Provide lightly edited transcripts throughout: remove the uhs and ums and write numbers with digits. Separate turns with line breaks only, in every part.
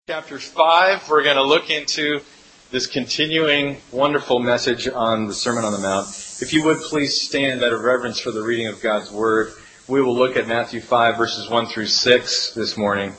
Chapter 5, we're going to look into this continuing wonderful message on the Sermon on the Mount. If you would please stand out of reverence for the reading of God's Word. We will look at Matthew 5, verses 1 through 6 this morning.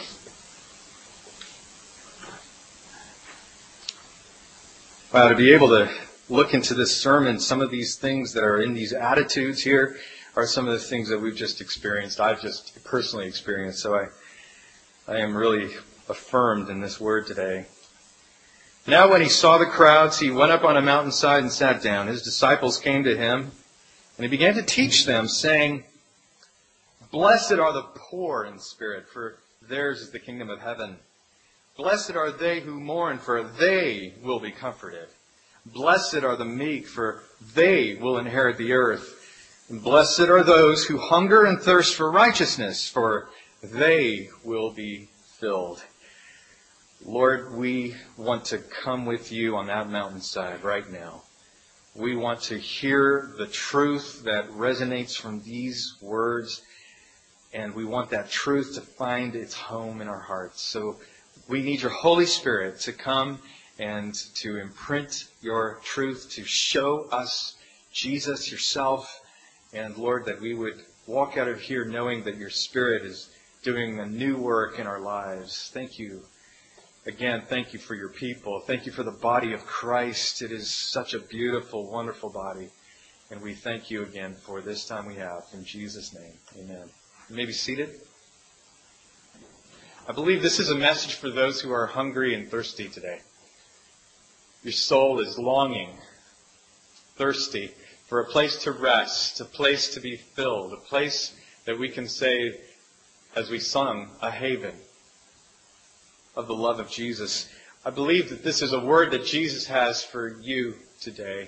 Wow, to be able to look into this sermon, some of these things that are in these attitudes here are some of the things that we've just experienced. I've just personally experienced, so I am really affirmed in this word today. Now when he saw the crowds, he went up on a mountainside and sat down. His disciples came to him, and he began to teach them, saying, "Blessed are the poor in spirit, for theirs is the kingdom of heaven. Blessed are they who mourn, for they will be comforted. Blessed are the meek, for they will inherit the earth. And blessed are those who hunger and thirst for righteousness, for they will be filled." Lord, we want to come with you on that mountainside right now. We want to hear the truth that resonates from these words, and we want that truth to find its home in our hearts. So we need your Holy Spirit to come and to imprint your truth, to show us Jesus yourself, and Lord, that we would walk out of here knowing that your Spirit is doing a new work in our lives. Thank you. Again, thank you for your people. Thank you for the body of Christ. It is such a beautiful, wonderful body. And we thank you again for this time we have. In Jesus' name, amen. You may be seated. I believe this is a message for those who are hungry and thirsty today. Your soul is longing, thirsty for a place to rest, a place to be filled, a place that we can say, as we sung, a haven of the love of Jesus. I believe that this is a word that Jesus has for you today.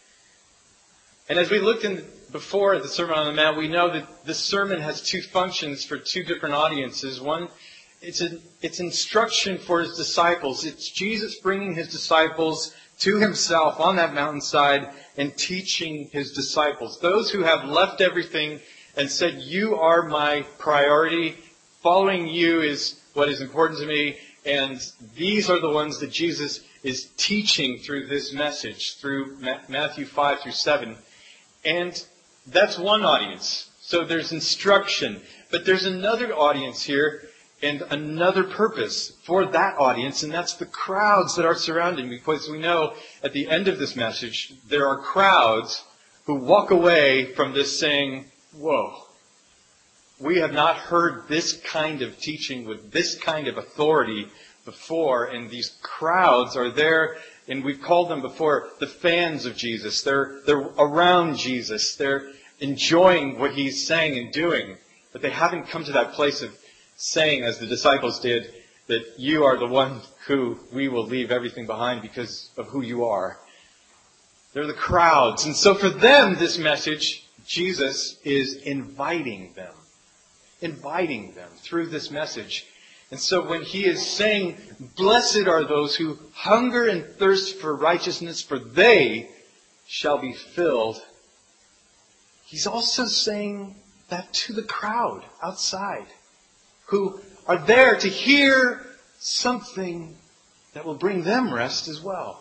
And as we looked in before at the Sermon on the Mount, we know that this sermon has two functions for two different audiences. One, it's instruction for his disciples. It's Jesus bringing his disciples to himself on that mountainside and teaching his disciples. Those who have left everything and said, "You are my priority. Following you is what is important to me." And these are the ones that Jesus is teaching through this message, through Matthew 5 through 7. And that's one audience. So there's instruction. But there's another audience here and another purpose for that audience, and that's the crowds that are surrounding. Because we know at the end of this message, there are crowds who walk away from this saying, "Whoa. We have not heard this kind of teaching with this kind of authority before," and these crowds are there, and we've called them before the fans of Jesus. They're around Jesus. They're enjoying what he's saying and doing, but they haven't come to that place of saying, as the disciples did, that you are the one who we will leave everything behind because of who you are. They're the crowds. And so for them, this message, Jesus is inviting them through this message. And so when he is saying, "Blessed are those who hunger and thirst for righteousness, for they shall be filled," he's also saying that to the crowd outside who are there to hear something that will bring them rest as well.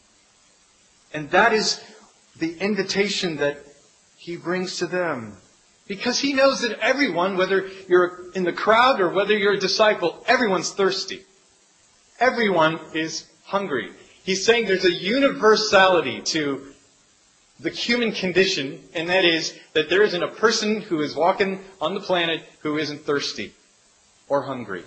And that is the invitation that he brings to them. Because he knows that everyone, whether you're in the crowd or whether you're a disciple, everyone's thirsty. Everyone is hungry. He's saying there's a universality to the human condition, and that is that there isn't a person who is walking on the planet who isn't thirsty or hungry.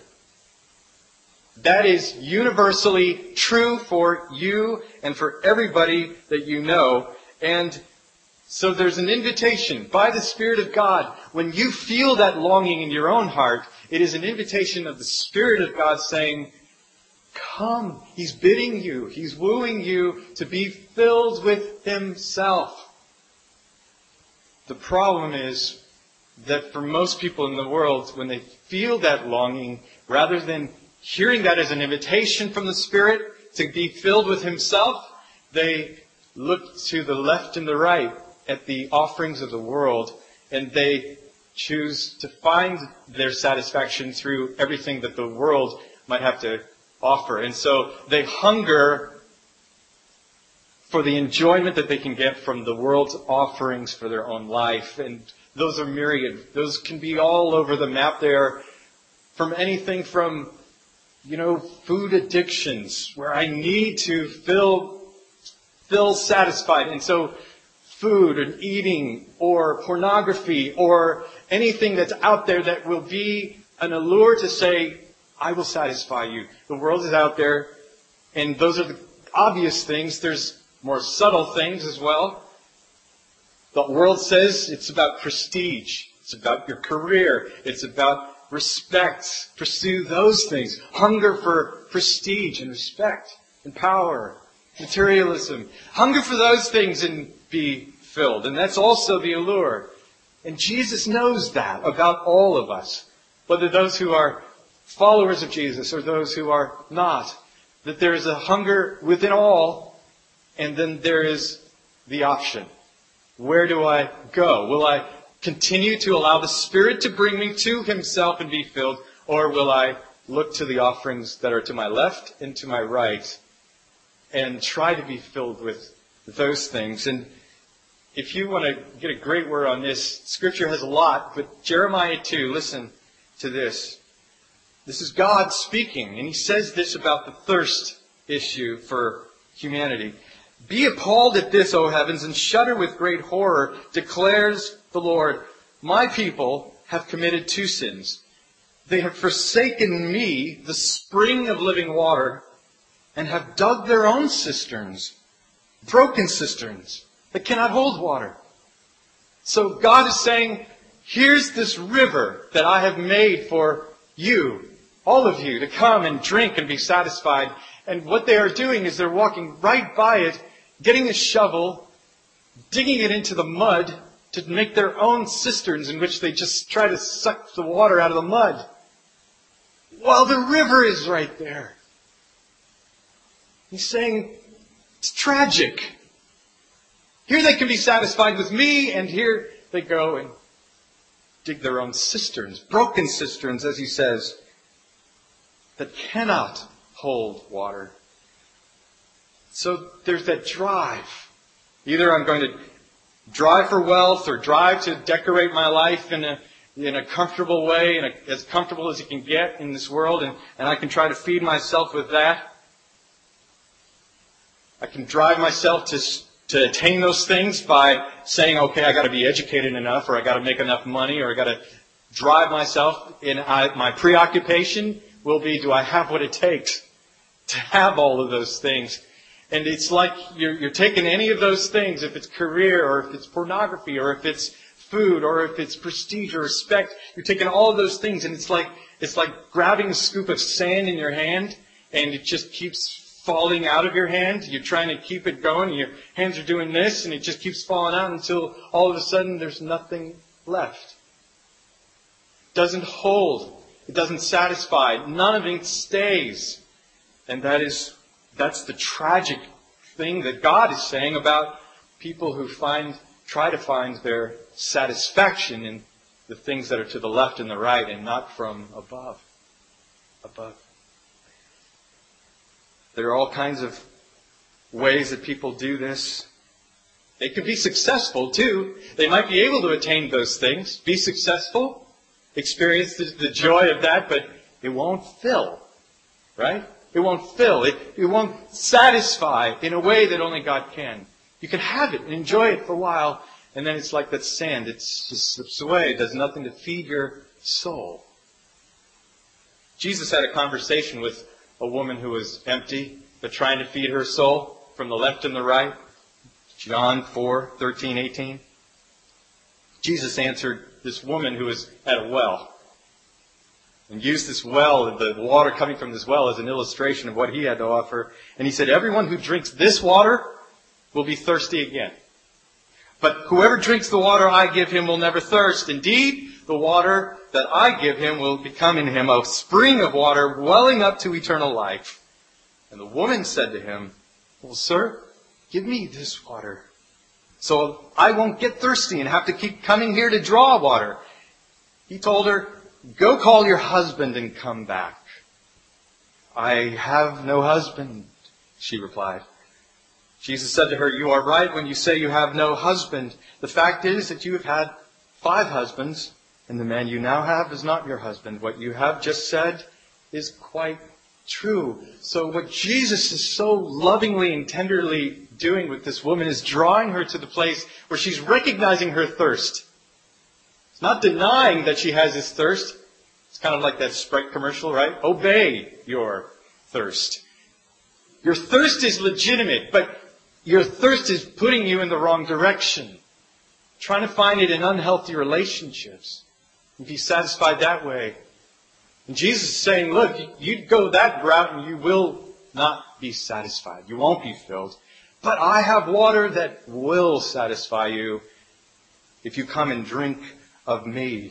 That is universally true for you and for everybody that you know. And so there's an invitation by the Spirit of God. When you feel that longing in your own heart, it is an invitation of the Spirit of God saying, "Come." He's bidding you. He's wooing you to be filled with himself. The problem is that for most people in the world, when they feel that longing, rather than hearing that as an invitation from the Spirit to be filled with himself, they look to the left and the right at the offerings of the world, and they choose to find their satisfaction through everything that the world might have to offer. And so they hunger for the enjoyment that they can get from the world's offerings for their own life. And those are myriad. Those can be all over the map. They are from anything from, food addictions, where I need to feel satisfied. And so food and eating or pornography or anything that's out there that will be an allure to say, I will satisfy you. The world is out there, and those are the obvious things. There's more subtle things as well. The world says it's about prestige. It's about your career. It's about respect. Pursue those things. Hunger for prestige and respect and power. Materialism. Hunger for those things and be filled. And that's also the allure. And Jesus knows that about all of us. Whether those who are followers of Jesus or those who are not. That there is a hunger within all. And then there is the option. Where do I go? Will I continue to allow the Spirit to bring me to Himself and be filled? Or will I look to the offerings that are to my left and to my right and try to be filled with those things? And if you want to get a great word on this, Scripture has a lot, but Jeremiah 2, listen to this. This is God speaking, and He says this about the thirst issue for humanity. Be appalled at this, O heavens, and shudder with great horror, declares the Lord. My people have committed two sins. They have forsaken me, the spring of living water, and have dug their own cisterns, broken cisterns that cannot hold water. So God is saying, here's this river that I have made for you, all of you, to come and drink and be satisfied. And what they are doing is they're walking right by it, getting a shovel, digging it into the mud to make their own cisterns in which they just try to suck the water out of the mud. While the river is right there. He's saying, it's tragic. Here they can be satisfied with me, and here they go and dig their own cisterns, broken cisterns, as he says, that cannot hold water. So there's that drive. Either I'm going to drive for wealth or drive to decorate my life in a comfortable way, as comfortable as you can get in this world, and I can try to feed myself with that. I can drive myself to attain those things by saying, okay, I got to be educated enough, or I got to make enough money, or I got to drive myself. My preoccupation will be, do I have what it takes to have all of those things? And it's like you're taking any of those things, if it's career, or if it's pornography, or if it's food, or if it's prestige or respect, you're taking all of those things, and it's like grabbing a scoop of sand in your hand, and it just keeps falling out of your hand. You're trying to keep it going, and your hands are doing this, and it just keeps falling out until all of a sudden there's nothing left. It doesn't hold. It doesn't satisfy. None of it stays. And that's the tragic thing that God is saying about people who try to find their satisfaction in the things that are to the left and the right and not from above. There are all kinds of ways that people do this. They could be successful too. They might be able to attain those things, be successful, experience the joy of that, but it won't fill. Right? It won't fill. It won't satisfy in a way that only God can. You can have it and enjoy it for a while, and then it's like that sand. It just slips away. It does nothing to feed your soul. Jesus had a conversation with a woman who was empty, but trying to feed her soul from the left and the right. John 4:13-18. Jesus answered this woman who was at a well, and used this well, the water coming from this well, as an illustration of what he had to offer. And he said, everyone who drinks this water will be thirsty again. But whoever drinks the water I give him will never thirst. Indeed, the water that I give him will become in him a spring of water welling up to eternal life. And the woman said to him, well, sir, give me this water, so I won't get thirsty and have to keep coming here to draw water. He told her, go call your husband and come back. I have no husband, she replied. Jesus said to her, you are right when you say you have no husband. The fact is that you have had 5 husbands, and the man you now have is not your husband. What you have just said is quite true. So what Jesus is so lovingly and tenderly doing with this woman is drawing her to the place where she's recognizing her thirst. It's not denying that she has this thirst. It's kind of like that Sprite commercial, right? Obey your thirst. Your thirst is legitimate, but your thirst is putting you in the wrong direction. Trying to find it in unhealthy relationships and be satisfied that way. And Jesus is saying, look, you go that route and you will not be satisfied. You won't be filled. But I have water that will satisfy you if you come and drink of me.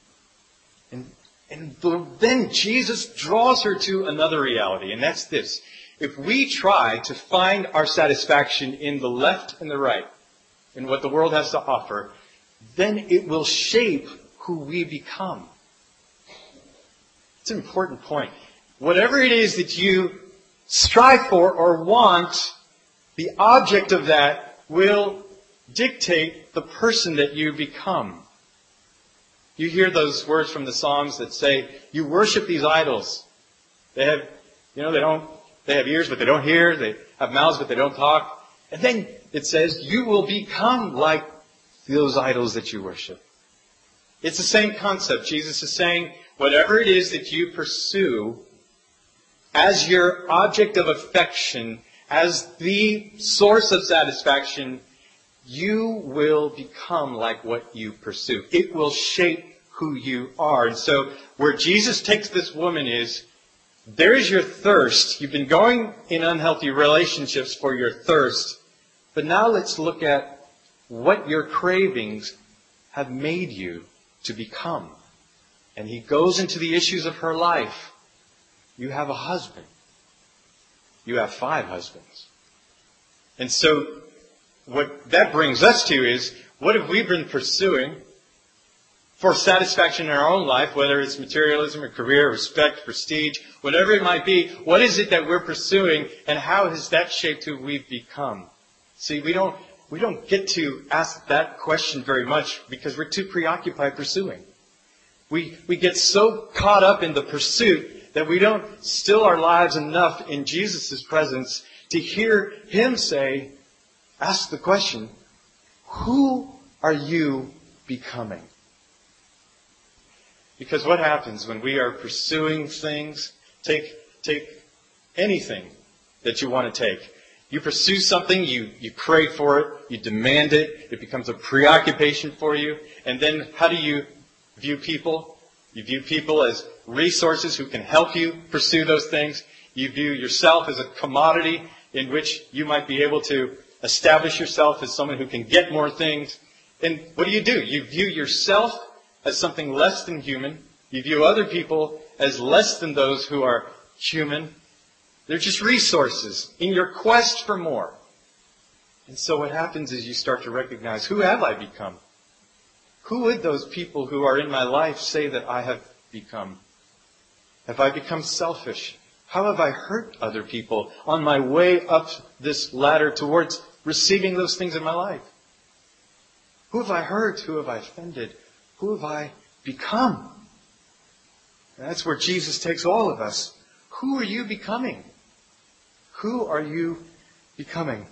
And then Jesus draws her to another reality, and that's this. If we try to find our satisfaction in the left and the right, in what the world has to offer, then it will shape who we become. It's an important point. Whatever it is that you strive for or want, the object of that will dictate the person that you become. You hear those words from the Psalms that say, you worship these idols. They have ears, but they don't hear. They have mouths, but they don't talk. And then it says, you will become like those idols that you worship. It's the same concept. Jesus is saying, whatever it is that you pursue as your object of affection, as the source of satisfaction, you will become like what you pursue. It will shape who you are. And so where Jesus takes this woman is, there is your thirst. You've been going in unhealthy relationships for your thirst. But now let's look at what your cravings have made you to become. And he goes into the issues of her life. You have a husband. You have 5 husbands. And so what that brings us to is, what have we been pursuing for satisfaction in our own life, whether it's materialism or career, respect, prestige, whatever it might be? What is it that we're pursuing, and how has that shaped who we've become? See, we don't get to ask that question very much because we're too preoccupied pursuing. We get so caught up in the pursuit that we don't still our lives enough in Jesus' presence to hear him say, ask the question, who are you becoming? Because what happens when we are pursuing things, take anything that you want to take. You pursue something, you crave for it, you demand it, it becomes a preoccupation for you. And then how do you view people? You view people as resources who can help you pursue those things. You view yourself as a commodity in which you might be able to establish yourself as someone who can get more things. And what do? You view yourself as something less than human. You view other people as less than those who are human. They're just resources in your quest for more. And so what happens is you start to recognize, who have I become? Who would those people who are in my life say that I have become? Have I become selfish? How have I hurt other people on my way up this ladder towards receiving those things in my life? Who have I hurt? Who have I offended? Who have I become? And that's where Jesus takes all of us. Who are you becoming? Who are you becoming?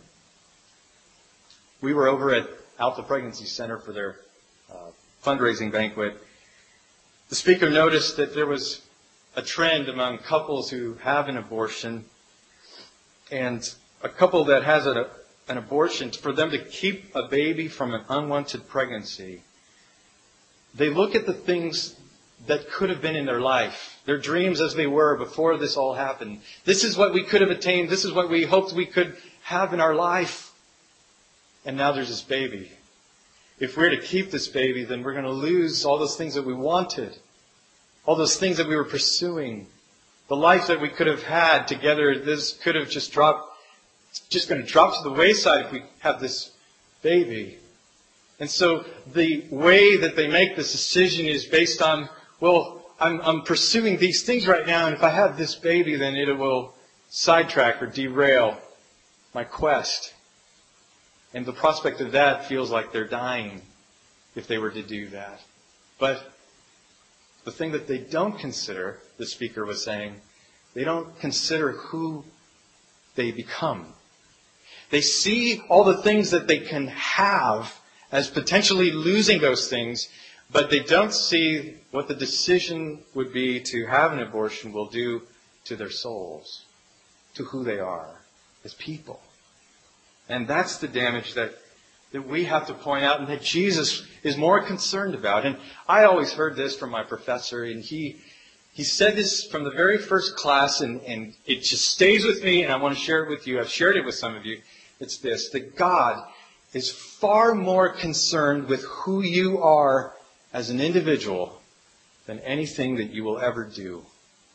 We were over at Alpha Pregnancy Center for their fundraising banquet. The speaker noticed that there was a trend among couples who have an abortion, and a couple that has an abortion, for them to keep a baby from an unwanted pregnancy. They look at the things that could have been in their life, their dreams as they were before this all happened. This is what we could have attained. This is what we hoped we could have in our life. And now there's this baby. If we're to keep this baby, then we're going to lose all those things that we wanted. All those things that we were pursuing. The life that we could have had together, this could have just going to drop to the wayside if we have this baby. And so the way that they make this decision is based on, well, I'm pursuing these things right now, and if I have this baby, then it will sidetrack or derail my quest. And the prospect of that feels like they're dying if they were to do that. But the thing that they don't consider, the speaker was saying, they don't consider who they become. They see all the things that they can have as potentially losing those things, but they don't see what the decision would be to have an abortion will do to their souls, to who they are as people. And that's the damage that we have to point out and that Jesus is more concerned about. And I always heard this from my professor, and he said this from the very first class, and it just stays with me, and I want to share it with you. I've shared it with some of you. It's this, that God is far more concerned with who you are as an individual than anything that you will ever do.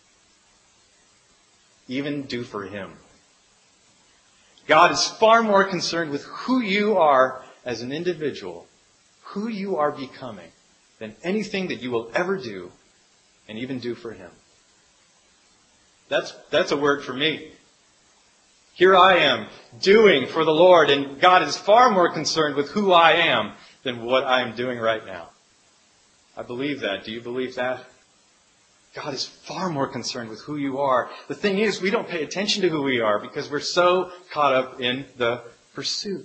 Even do for Him. God is far more concerned with who you are as an individual, who you are becoming, than anything that you will ever do and even do for Him. That's a word for me. Here I am, doing for the Lord, and God is far more concerned with who I am than what I am doing right now. I believe that. Do you believe that? God is far more concerned with who you are. The thing is, we don't pay attention to who we are because we're so caught up in the pursuit.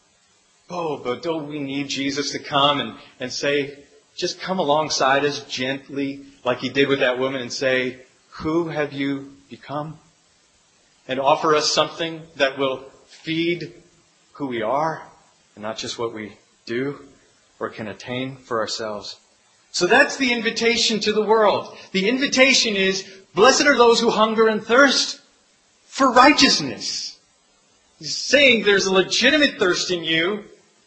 Oh, but don't we need Jesus to come and say, just come alongside us gently, like He did with that woman, and say, who have you become? And offer us something that will feed who we are, and not just what we do or can attain for ourselves. So that's the invitation to the world. The invitation is, blessed are those who hunger and thirst for righteousness. He's saying there's a legitimate thirst in you.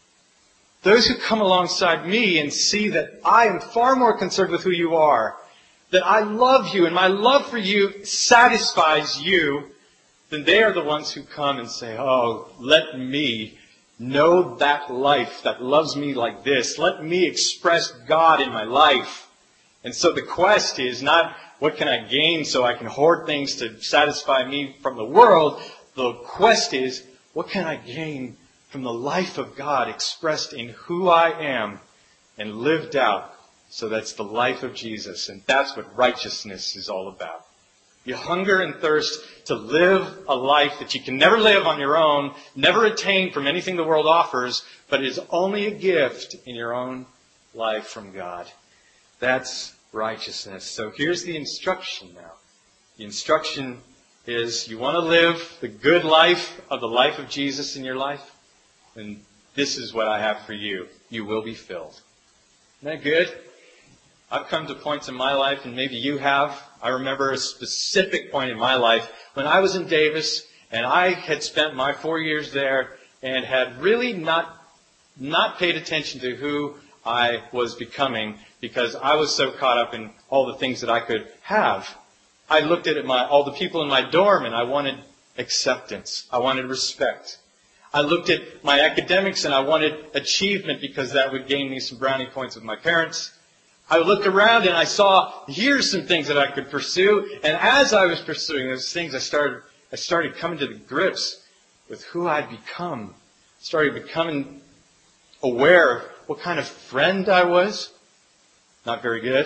Those who come alongside me and see that I am far more concerned with who you are, that I love you and my love for you satisfies you, then they are the ones who come and say, oh, let me know that life that loves me like this. Let me express God in my life. And so the quest is not, what can I gain so I can hoard things to satisfy me from the world? The quest is, what can I gain from the life of God expressed in who I am and lived out? So that's the life of Jesus. And that's what righteousness is all about. You hunger and thirst to live a life that you can never live on your own, never attain from anything the world offers, but is only a gift in your own life from God. That's righteousness. So here's the instruction now. The instruction is, you want to live the good life of the life of Jesus in your life? And this is what I have for you. You will be filled. Isn't that good? I've come to points in my life, and maybe you have. I remember a specific point in my life when I was in Davis, and I had spent my 4 years there and had really not paid attention to who I was becoming because I was so caught up in all the things that I could have. I looked at all the people in my dorm, and I wanted acceptance. I wanted respect. I looked at my academics, and I wanted achievement because that would gain me some brownie points with my parents. I looked around and I saw, here's some things that I could pursue. And as I was pursuing those things, I started coming to the grips with who I'd become. I started becoming aware of what kind of friend I was. Not very good.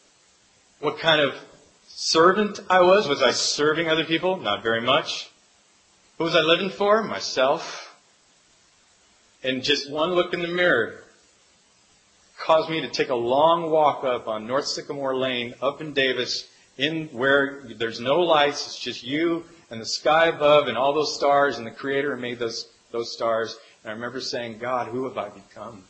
What kind of servant I was. Was I serving other people? Not very much. Who was I living for? Myself. And just one look in the mirror caused me to take a long walk up on North Sycamore Lane, up in Davis, in where there's no lights, it's just you and the sky above and all those stars, and the Creator made those stars. And I remember saying, God, who have I become?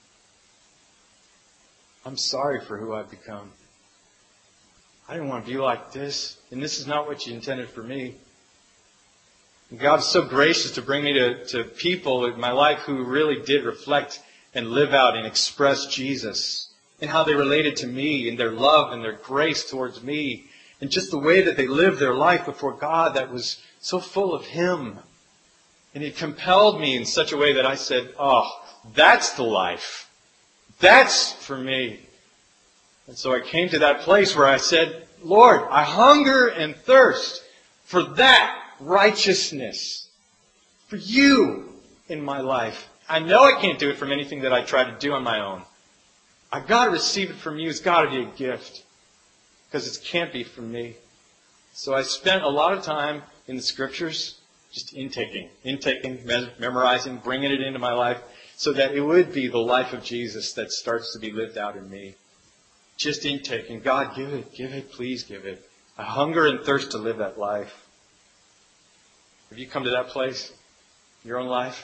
I'm sorry for who I've become. I didn't want to be like this, and this is not what you intended for me. And God was so gracious to bring me to people in my life who really did reflect and live out and express Jesus and how they related to me and their love and their grace towards me and just the way that they lived their life before God that was so full of Him. And it compelled me in such a way that I said, oh, that's the life. That's for me. And so I came to that place where I said, Lord, I hunger and thirst for that righteousness, for you in my life. I know I can't do it from anything that I try to do on my own. I've got to receive it from you. It's got to be a gift, because it can't be from me. So I spent a lot of time in the Scriptures just intaking, memorizing, bringing it into my life, so that it would be the life of Jesus that starts to be lived out in me. Just intaking. God, give it, please give it. I hunger and thirst to live that life. Have you come to that place in your own life?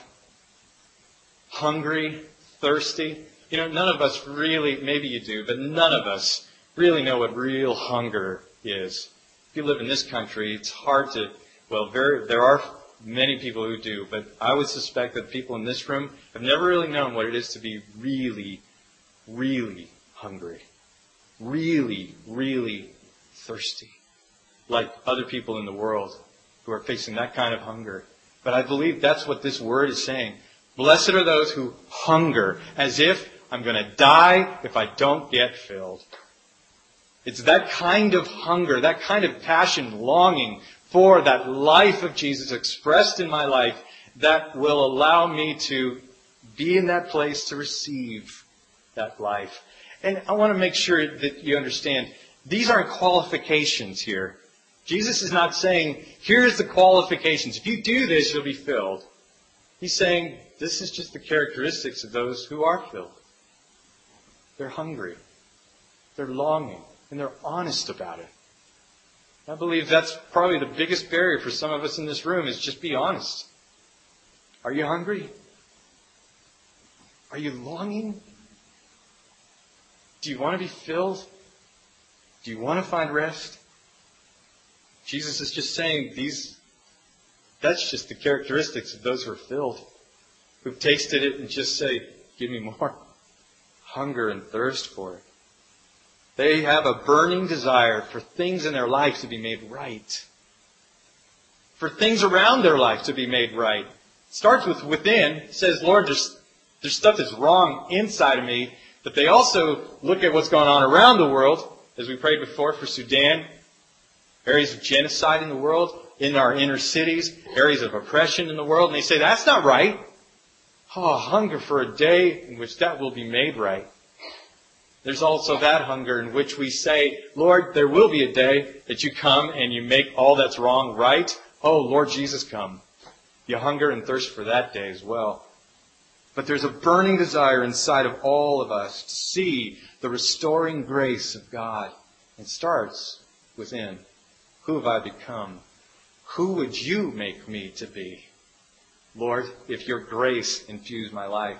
Hungry, thirsty. You know, none of us really, maybe you do, but none of us really know what real hunger is. If you live in this country, it's hard to, there are many people who do, but I would suspect that people in this room have never really known what it is to be really, really hungry. Really, really thirsty. Like other people in the world who are facing that kind of hunger. But I believe that's what this word is saying. Blessed are those who hunger, as if I'm going to die if I don't get filled. It's that kind of hunger, that kind of passion, longing for that life of Jesus expressed in my life that will allow me to be in that place to receive that life. And I want to make sure that you understand, these aren't qualifications here. Jesus is not saying, here's the qualifications. If you do this, you'll be filled. He's saying, this is just the characteristics of those who are filled. They're hungry. They're longing. And they're honest about it. I believe that's probably the biggest barrier for some of us in this room, is just be honest. Are you hungry? Are you longing? Do you want to be filled? Do you want to find rest? Jesus is just saying that's just the characteristics of those who are filled, who've tasted it and just say, give me more. Hunger and thirst for it. They have a burning desire for things in their life to be made right. For things around their life to be made right. It starts with within. It says, Lord, there's stuff that's wrong inside of me. But they also look at what's going on around the world, as we prayed before for Sudan, areas of genocide in the world, in our inner cities, areas of oppression in the world, and they say, that's not right. Oh, hunger for a day in which that will be made right. There's also that hunger in which we say, Lord, there will be a day that you come and you make all that's wrong right. Oh, Lord Jesus, come. You hunger and thirst for that day as well. But there's a burning desire inside of all of us to see the restoring grace of God. It starts within. Who have I become? Who would you make me to be? Lord, if your grace infuse my life.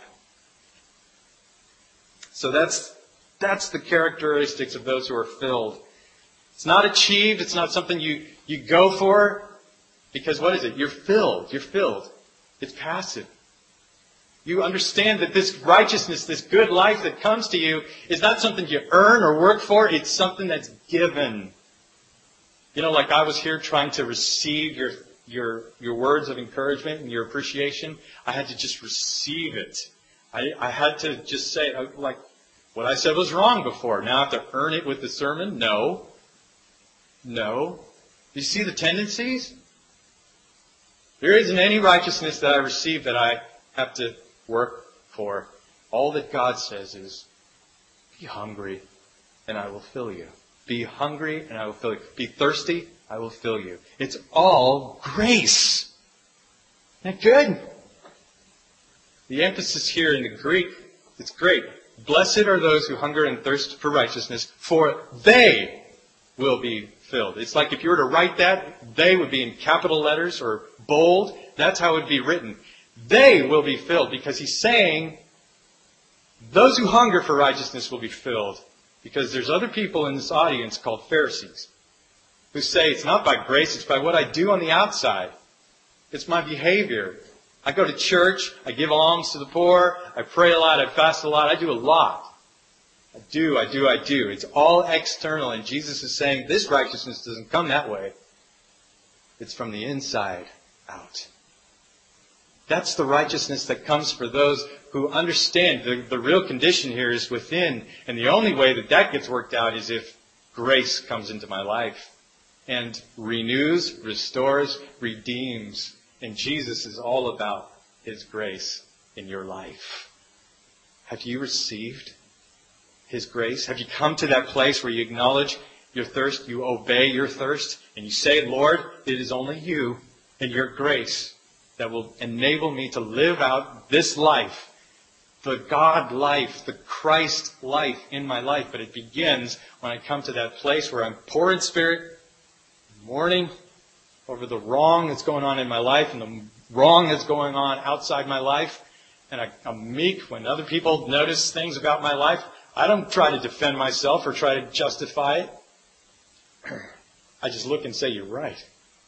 So that's the characteristics of those who are filled. It's not achieved. It's not something you go for. Because what is it? You're filled. You're filled. It's passive. You understand that this righteousness, this good life that comes to you is not something you earn or work for. It's something that's given. You know, like I was here trying to receive your words of encouragement and your appreciation. I had to just receive it. I had to just say, like, what I said was wrong before. Now I have to earn it with the sermon? No. Do you see the tendencies? There isn't any righteousness that I receive that I have to work for. All that God says is, be hungry and I will fill you. Be hungry and I will fill you. Be thirsty, I will fill you. It's all grace. Isn't that good? The emphasis here in the Greek, it's great. Blessed are those who hunger and thirst for righteousness, for they will be filled. It's like if you were to write that, they would be in capital letters or bold. That's how it would be written. They will be filled, because he's saying those who hunger for righteousness will be filled. Because there's other people in this audience called Pharisees who say it's not by grace, it's by what I do on the outside. It's my behavior. I go to church, I give alms to the poor, I pray a lot, I fast a lot, I do a lot. I do. It's all external, and Jesus is saying this righteousness doesn't come that way. It's from the inside out. That's the righteousness that comes for those who understand the real condition here is within. And the only way that that gets worked out is if grace comes into my life and renews, restores, redeems. And Jesus is all about His grace in your life. Have you received His grace? Have you come to that place where you acknowledge your thirst, you obey your thirst, and you say, Lord, it is only you and your grace that will enable me to live out this life, the God life, the Christ life in my life. But it begins when I come to that place where I'm poor in spirit, mourning over the wrong that's going on in my life and the wrong that's going on outside my life. And I'm meek when other people notice things about my life. I don't try to defend myself or try to justify it. I just look and say, you're right.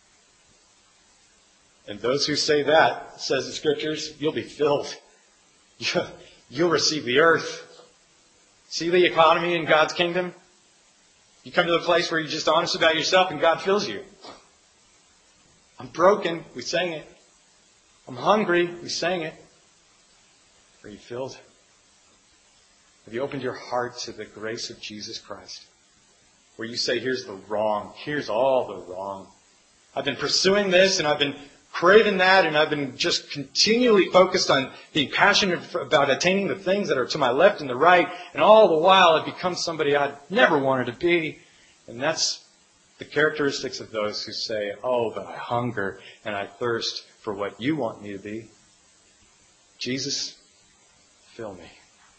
And those who say that, says the Scriptures, you'll be filled. You'll receive the earth. See the economy in God's kingdom? You come to the place where you're just honest about yourself and God fills you. I'm broken. We sang it. I'm hungry. We sang it. Are you filled? Have you opened your heart to the grace of Jesus Christ? Where you say, here's the wrong. Here's all the wrong. I've been pursuing this and I've been craving that, and I've been just continually focused on being passionate about attaining the things that are to my left and the right, and all the while I've become somebody I never wanted to be. And that's the characteristics of those who say, oh, but I hunger and I thirst for what you want me to be. Jesus, fill me.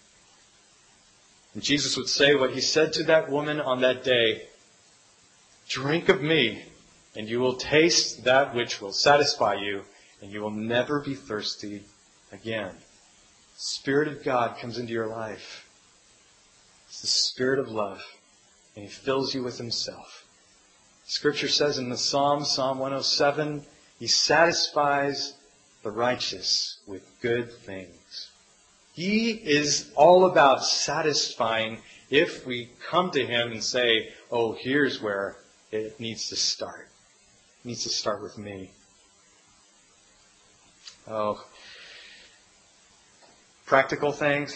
And Jesus would say what He said to that woman on that day, drink of me, and you will taste that which will satisfy you, and you will never be thirsty again. The Spirit of God comes into your life. It's the Spirit of love, and He fills you with Himself. Scripture says in the Psalm 107, He satisfies the righteous with good things. He is all about satisfying if we come to Him and say, oh, here's where it needs to start. It needs to start with me. Oh, practical things.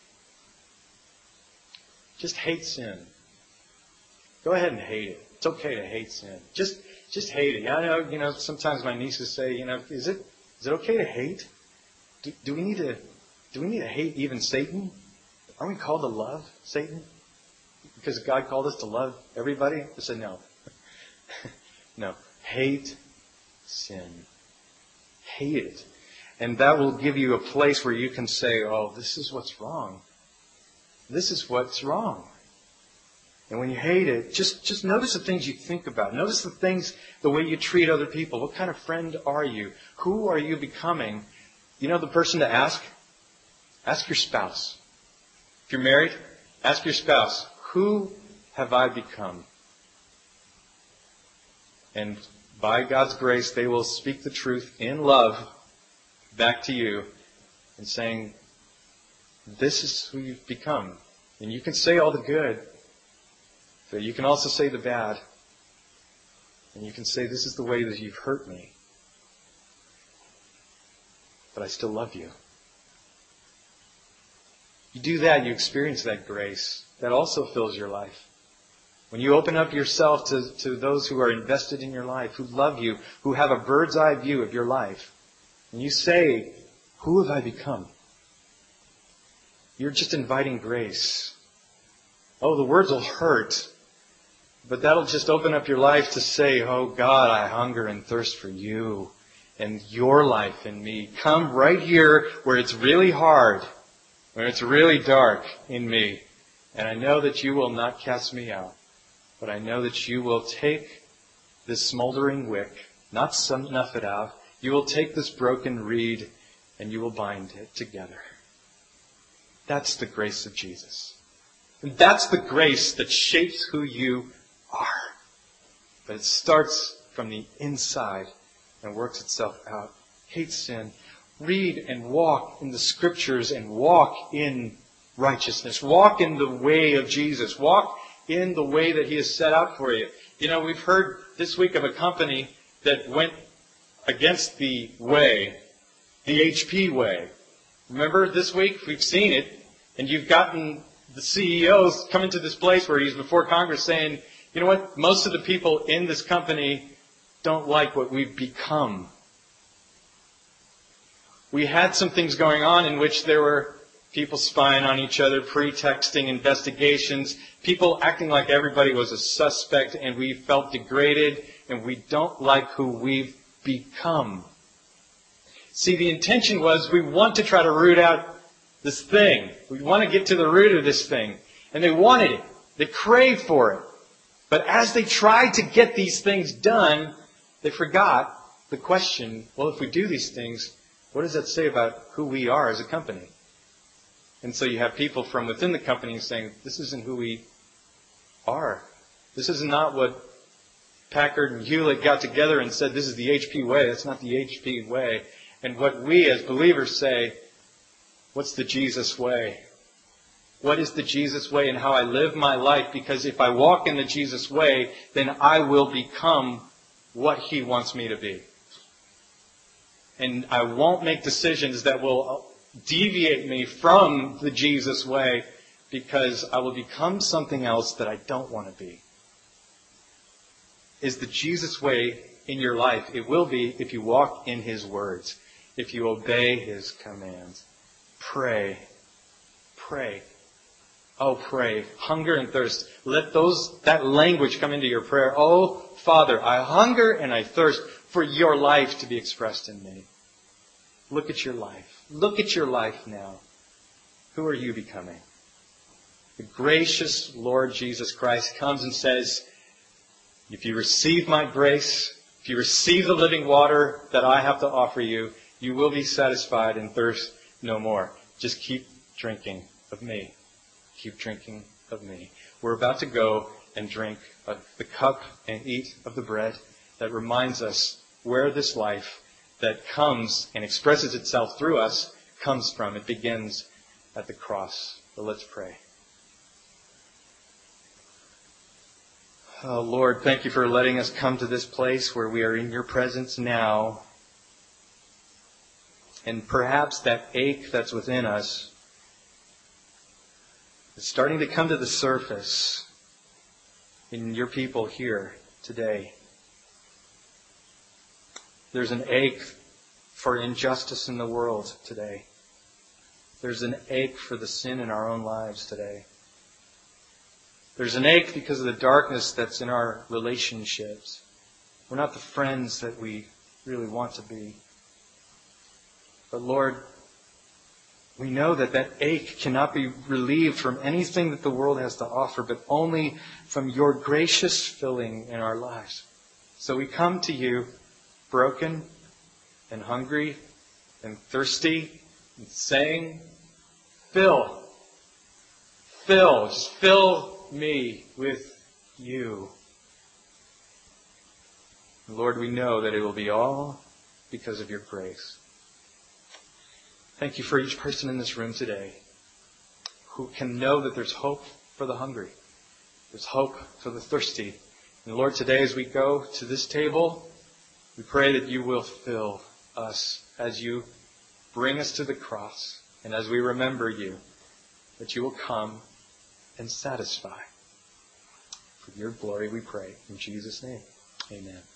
Just hate sin. Go ahead and hate it. It's okay to hate sin. Just hate it. I know, sometimes my nieces say, is it okay to hate? Do we need to hate even Satan? Aren't we called to love Satan? Because God called us to love everybody? I said no. No. Hate sin. Hate it. And that will give you a place where you can say, oh, this is what's wrong. This is what's wrong. And when you hate it, just notice the things you think about. Notice the way you treat other people. What kind of friend are you? Who are you becoming? You know the person to ask? Ask your spouse. If you're married, ask your spouse, who have I become? And by God's grace, they will speak the truth in love back to you and saying, this is who you've become. And you can say all the good, but you can also say the bad. And you can say, this is the way that you've hurt me. But I still love you. You do that, you experience that grace. That also fills your life. When you open up yourself to those who are invested in your life, who love you, who have a bird's eye view of your life, and you say, who have I become? You're just inviting grace. Oh, the words will hurt, but that'll just open up your life to say, oh God, I hunger and thirst for you and your life in me. Come right here where it's really hard, where it's really dark in me. And I know that you will not cast me out. But I know that you will take this smoldering wick, not snuff it out. You will take this broken reed and you will bind it together. That's the grace of Jesus. And that's the grace that shapes who you are. But it starts from the inside and works itself out. Hate sin. Read and walk in the Scriptures and walk in righteousness. Walk in the way of Jesus. Walk in the way that He has set out for you. We've heard this week of a company that went against the way the HP way. Remember this week? We've seen it. And you've gotten the CEOs coming to this place where he's before Congress saying, you know what? Most of the people in this company don't like what we've become. We had some things going on in which there were people spying on each other, pretexting investigations, people acting like everybody was a suspect, and we felt degraded, and we don't like who we've become. See, the intention was we want to try to root out this thing. We want to get to the root of this thing. And they wanted it. They craved for it. But as they tried to get these things done, they forgot the question, well, if we do these things, what does that say about who we are as a company? And so you have people from within the company saying, this isn't who we are. This is not what Packard and Hewlett got together and said, this is the HP way. That's not the HP way. And what we as believers say, what's the Jesus way? What is the Jesus way and how I live my life? Because if I walk in the Jesus way, then I will become what He wants me to be. And I won't make decisions that will deviate me from the Jesus way, because I will become something else that I don't want to be. Is the Jesus way in your life? It will be if you walk in His words, if you obey His commands. Pray. Pray. Oh, pray. Hunger and thirst. Let that language come into your prayer. Oh, Father, I hunger and I thirst for your life to be expressed in me. Look at your life. Look at your life now. Who are you becoming? The gracious Lord Jesus Christ comes and says, if you receive my grace, if you receive the living water that I have to offer you, you will be satisfied and thirst no more. Just keep drinking of me. Keep drinking of me. We're about to go and drink of the cup and eat of the bread that reminds us where this life that comes and expresses itself through us comes from. It begins at the cross. So let's pray. Oh, Lord, thank you for letting us come to this place where we are in your presence now. And perhaps that ache that's within us is starting to come to the surface in your people here today. There's an ache for injustice in the world today. There's an ache for the sin in our own lives today. There's an ache because of the darkness that's in our relationships. We're not the friends that we really want to be. But Lord, we know that that ache cannot be relieved from anything that the world has to offer, but only from your gracious filling in our lives. So we come to you broken and hungry and thirsty and saying, fill, just fill me with you. Lord, we know that it will be all because of your grace. Thank you for each person in this room today who can know that there's hope for the hungry. There's hope for the thirsty. And Lord, today as we go to this table, we pray that you will fill us as you bring us to the cross. And as we remember you, that you will come and satisfy. For your glory we pray. In Jesus' name, amen.